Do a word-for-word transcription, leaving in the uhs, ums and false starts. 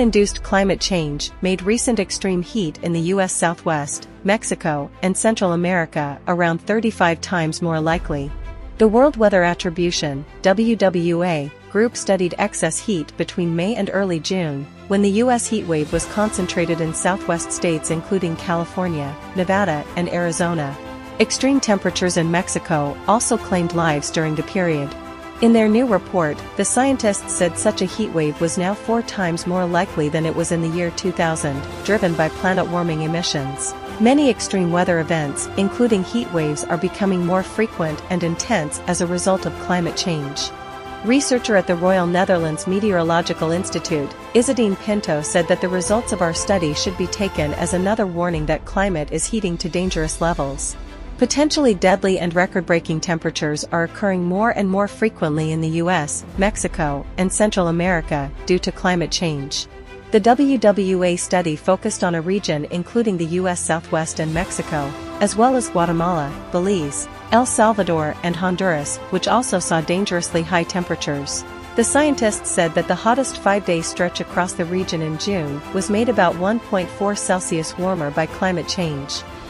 Human-induced climate change made recent extreme heat in the U S Southwest, Mexico, and Central America around thirty-five times more likely. The World Weather Attribution, W W A, group studied excess heat between May and early June, when the U S heatwave was concentrated in southwest states including California, Nevada, and Arizona. Extreme temperatures in Mexico also claimed lives during the period. In their new report, the scientists said such a heatwave was now four times more likely than it was in the year two thousand, driven by planet-warming emissions. Many extreme weather events, including heat waves, are becoming more frequent and intense as a result of climate change. Researcher at the Royal Netherlands Meteorological Institute, Isadine Pinto, said that the results of our study should be taken as another warning that climate is heating to dangerous levels. Potentially deadly and record-breaking temperatures are occurring more and more frequently in the U S, Mexico, and Central America due to climate change. The W W A study focused on a region including the U S Southwest and Mexico, as well as Guatemala, Belize, El Salvador, and Honduras, which also saw dangerously high temperatures. The scientists said that the hottest five-day stretch across the region in June was made about one point four Celsius warmer by climate change.